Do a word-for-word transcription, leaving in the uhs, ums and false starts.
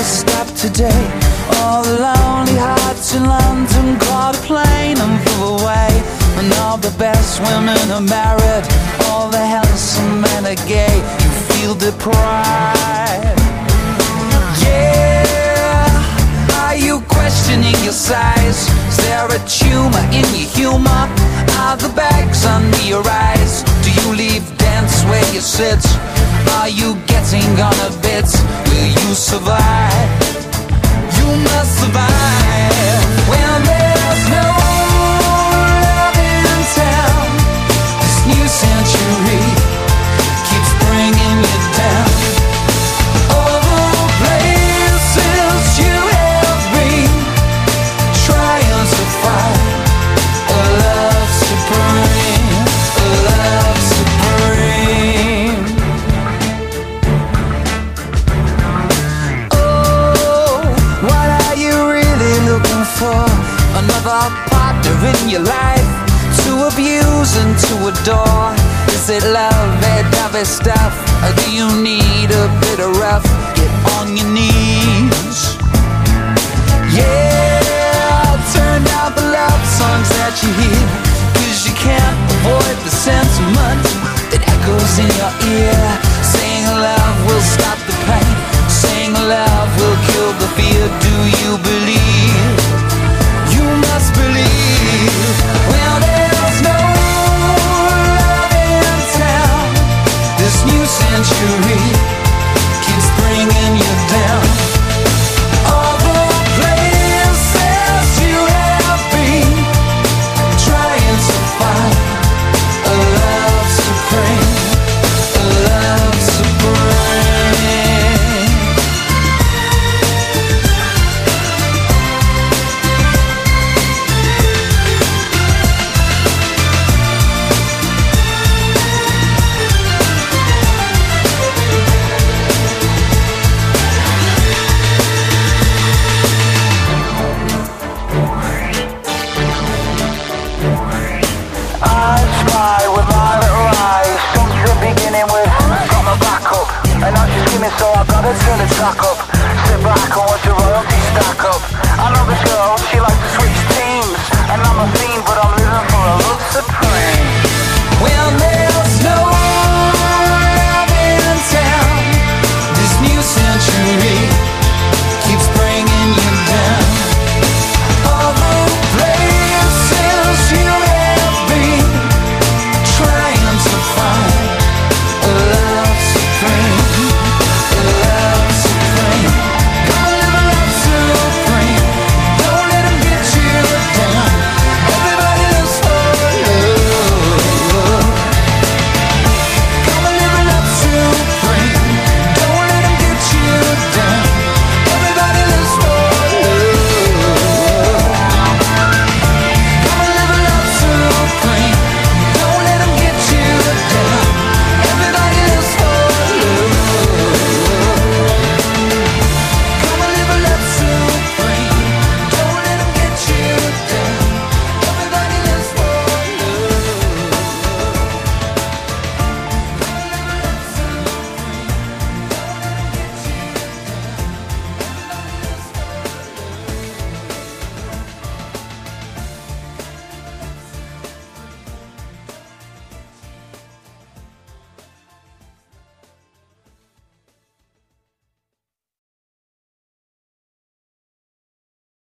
stop today. All the lonely hearts in London caught a plane and flew away. And all the best women are married, all the handsome men are gay. You feel deprived. Yeah, are you questioning your size? Is there a tumor in your humor? Are the bags under your eyes? Do you leave dance where you sit? Are you getting on a bit? Will you survive? You must survive. When there's no love in town, this new century keeps bringing you down. All the places you have been, trying to find a love supreme, a love supreme. Oh, what are you really looking for? Another partner in your life to abuse and to adore? Is it love, that dovey stuff? Or do you need a bit of rough? Get on your knees. Yeah, turn down the love songs that you hear, 'cause you can't avoid the sentiment that echoes in your ear. Saying love will stop the pain, saying love will kill the fear. Do you believe? You must believe. Well, there's no love in town, this new century keeps bringing you down. All the places you have been, trying to find a love supreme, a love supreme. I spy with my little eyes since the beginning with got my back up, and now she's skimming, so I gotta turn the track up. Sit back and watch the royalty stack up. I know this girl, she likes to